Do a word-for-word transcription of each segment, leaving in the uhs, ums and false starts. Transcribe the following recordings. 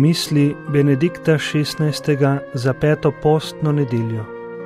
Misli Benedikta šestnajstega za peto postno nedeljo.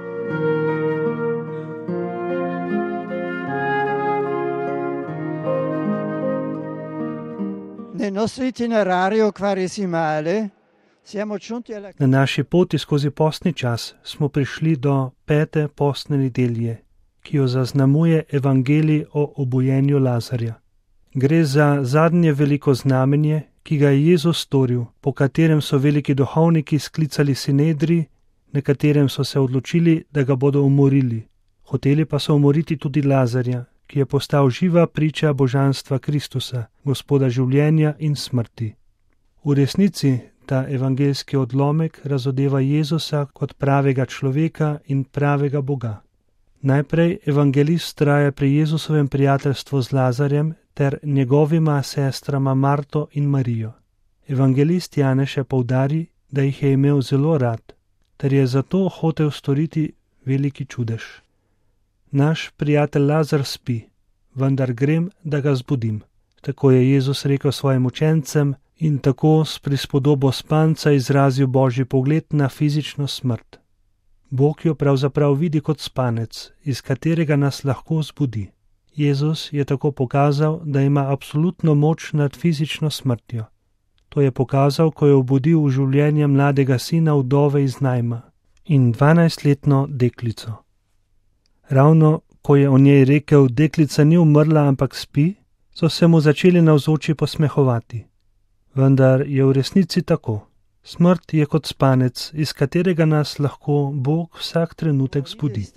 Na naši poti skozi postni čas smo prišli do pete postne nedelje, ki jo zaznamuje evangelij o obujenju Lazarja. Gre za zadnje veliko znamenje, ki ga je Jezus storil, po katerem so veliki duhovniki sklicali sinedri, na katerem so se odločili, da ga bodo umorili. Hoteli pa so umoriti tudi Lazarja, ki je postal živa priča božanstva Kristusa, Gospoda življenja in smrti. V resnici ta evangeljski odlomek razodeva Jezusa kot pravega človeka in pravega Boga. Najprej evangelist traja pri Jezusovem prijateljstvu z Lazarjem ter njegovima sestrama Marto in Marijo. Evangelist Janez poudari, da jih je imel zelo rad, ter je zato hotel storiti veliki čudež. Naš prijatelj Lazar spi, vendar grem, da ga zbudim. Tako je Jezus rekel svojim učencem in tako s prispodobo spanca izrazil božji pogled na fizično smrt. Bog jo pravzaprav vidi kot spanec, iz katerega nas lahko zbudi. Jezus je tako pokazal, da ima absolutno moč nad fizično smrtjo. To je pokazal, ko je obudil v življenje mladega sina vdove iz najma in dvanajstletno deklico. Ravno, ko je o njej rekel, deklica ni umrla, ampak spi, so se mu začeli navzoči posmehovati. Vendar je v resnici tako. Smrt je kot spanec, iz katerega nas lahko Bog vsak trenutek zbudi.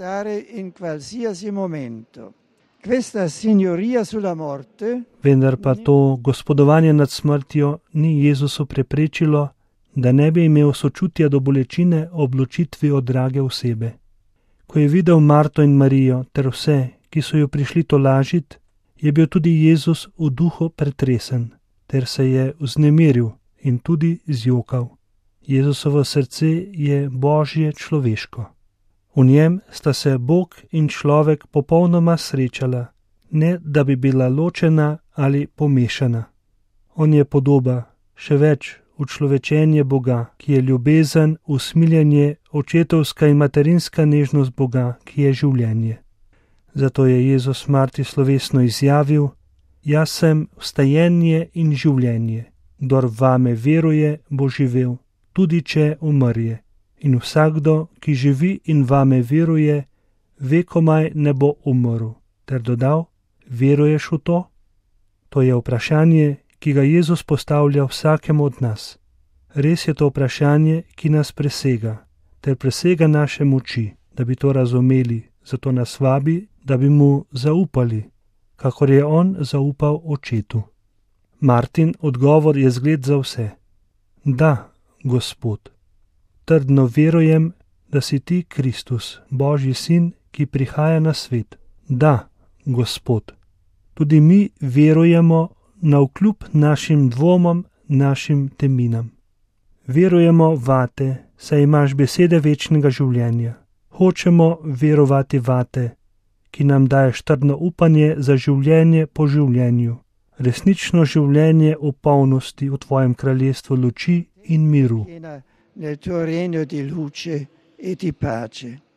Vendar pa to gospodovanje nad smrtjo ni Jezusu preprečilo, da ne bi imel sočutja do bolečine ob ločitvi od drage osebe. Ko je videl Marto in Marijo ter vse, ki so jo prišli tolažit, je bil tudi Jezus v duhu pretresen, ter se je vznemiril in tudi zjokal. Jezusovo srce je božje človeško. V njem sta se Bog in človek popolnoma srečala, ne da bi bila ločena ali pomešana. On je podoba, še več, učlovečenje Boga, ki je ljubezen, usmiljenje, očetovska in materinska nežnost Boga, ki je življenje. Zato je Jezus Marti slovesno izjavil: Jaz sem vstajenje in življenje, kdor vame veruje, bo živel, tudi če umrje. In vsakdo, ki živi in vame veruje, vekomaj ne bo umrl. Ter dodal: veruješ v to? To je vprašanje, ki ga Jezus postavlja vsakemu od nas. Res je to vprašanje, ki nas presega, ter presega naše moči, da bi to razumeli, zato nas vabi, da bi mu zaupali, kakor je on zaupal očetu. Martin odgovor je zgled za vse. Da, Gospod, trdno verujem, da si ti Kristus, Božji sin, ki prihaja na svet. Da, Gospod, tudi mi verujemo navkljub našim dvomom, našim teminam. Verujemo vate, saj imaš besede večnega življenja. Hočemo verovati vate, ki nam daješ trdno upanje za življenje po življenju. Resnično življenje v polnosti v tvojem kraljestvu luči in miru. Nel tuo regno di luce e di pace.